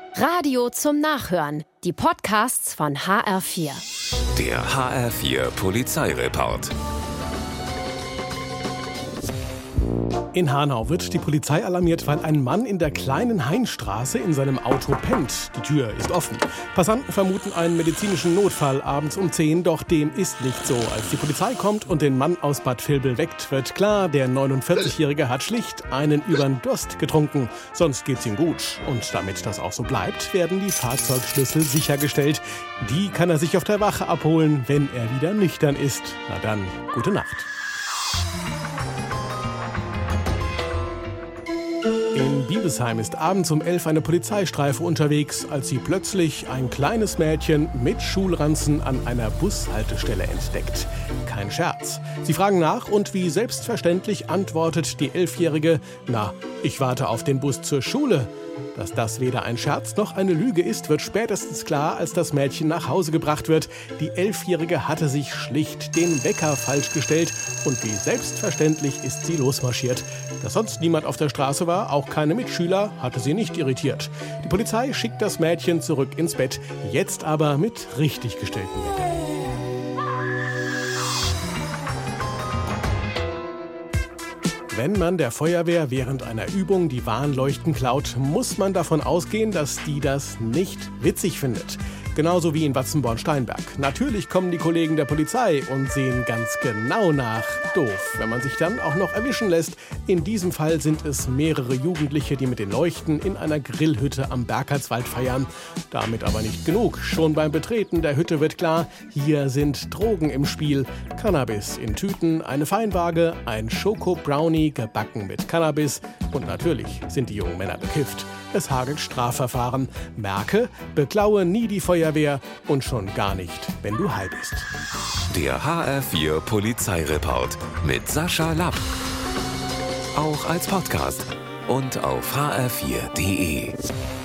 Radio zum Nachhören. Die Podcasts von HR4. Der HR4 Polizeireport. In Hanau wird die Polizei alarmiert, weil ein Mann in der kleinen Hainstraße in seinem Auto pennt. Die Tür ist offen. Passanten vermuten einen medizinischen Notfall abends um 10, doch dem ist nicht so. Als die Polizei kommt und den Mann aus Bad Vilbel weckt, wird klar, der 49-Jährige hat schlicht einen übern Durst getrunken. Sonst geht's ihm gut. Und damit das auch so bleibt, werden die Fahrzeugschlüssel sichergestellt. Die kann er sich auf der Wache abholen, wenn er wieder nüchtern ist. Na dann, gute Nacht. In Biebesheim ist abends um 11 eine Polizeistreife unterwegs, als sie plötzlich ein kleines Mädchen mit Schulranzen an einer Bushaltestelle entdeckt. Kein Scherz. Sie fragen nach und wie selbstverständlich antwortet die 11-Jährige, na, ich warte auf den Bus zur Schule. Dass das weder ein Scherz noch eine Lüge ist, wird spätestens klar, als das Mädchen nach Hause gebracht wird. Die 11-Jährige hatte sich schlicht den Wecker falsch gestellt und wie selbstverständlich ist sie losmarschiert. Dass sonst niemand auf der Straße war, auch keine Mitschüler, hatte sie nicht irritiert. Die Polizei schickt das Mädchen zurück ins Bett, jetzt aber mit richtig gestellten Wecker. Wenn man der Feuerwehr während einer Übung die Warnleuchten klaut, muss man davon ausgehen, dass die das nicht witzig findet. Genauso wie in Watzenborn-Steinberg. Natürlich kommen die Kollegen der Polizei und sehen ganz genau nach. Doof, wenn man sich dann auch noch erwischen lässt. In diesem Fall sind es mehrere Jugendliche, die mit den Leuchten in einer Grillhütte am Bergherzwald feiern. Damit aber nicht genug. Schon beim Betreten der Hütte wird klar, hier sind Drogen im Spiel. Cannabis in Tüten, eine Feinwaage, ein Schoko-Brownie gebacken mit Cannabis. Und natürlich sind die jungen Männer bekifft. Es hagelt Strafverfahren. Merke, beklaue nie die Feuerwehr und schon gar nicht, wenn du high bist. Der HR4 Polizeireport mit Sascha Lapp. Auch als Podcast und auf hr4.de.